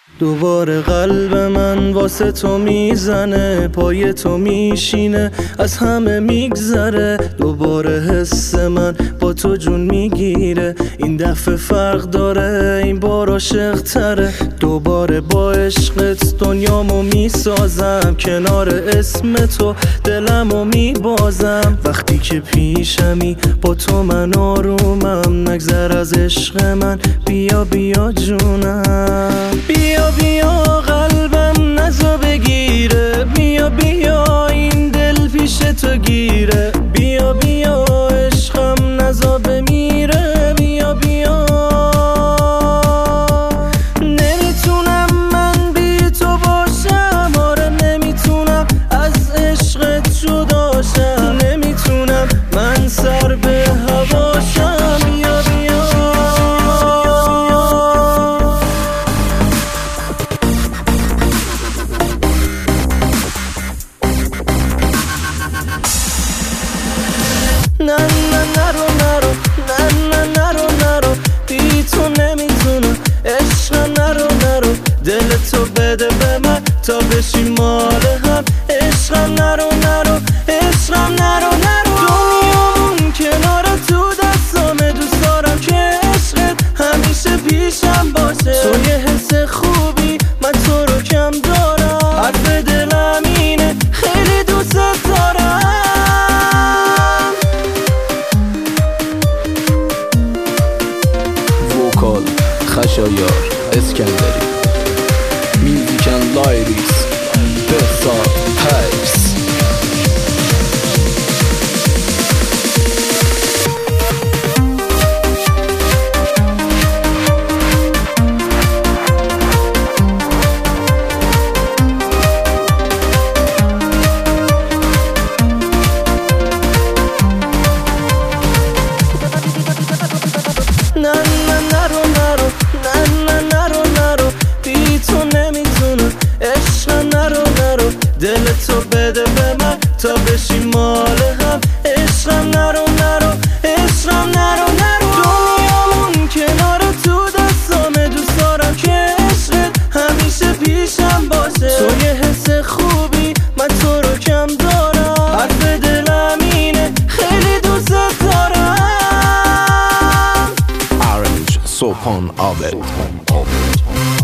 دوباره قلب من واسه تو میزنه، پای تو میشینه، از همه میگذره. دوباره حس من با تو جون میگیره، این دفعه فرق داره، این بار عاشق تره. دوباره با عشقت دنیامو میسازم، کنار اسم تو دلمو میبازم. وقتی که پیشمی با تو من آرومم، نگذر از عشق من، بیا بیا جونم. بیا بیا قلبم نزا بگیره، بیا بیا این دل پیش تو گیره. بیا بیا عشقم نزا بمیره، بیا بیا. نمیتونم من بی تو باشم، آره نمیتونم از عشقت جدا شم. نمیتونم من سر به هواشم. بیا بیا نه نه نرو نرو، نه نه نرو نرو، بی تو نمیتونم عشقم. نرو نرو دل تو بده به من تا بشی مال هم. عشقم نرو نرو، عشقم نرو نرو. دنیامون کنار تو دستامه، دوست دارم که عشقت همیشه پیشم باشه. تو یه حس خوبی من تو رو کم دارم، حرف دلم اینه خیلی دوست دارم. وکال خشایار اسکندری، میوزیکن لایریس بهزاد هیس. نه نه نرو نرو، نه نه نرو نرو، بی تو نمیتونم عشقم. نرو نرو دل تو بده به من تا بشی مال هم. عشقم نرو نرو، عشقم نرو نرو. دنیامون کنار تو دستامه، دوست دارم که عشقت همیشه پیشم باشه. تو یه حس خوبی من تو رو کم دارم، حرف دلم اینه خیلی دوست دارم. Orange Sopon Abed.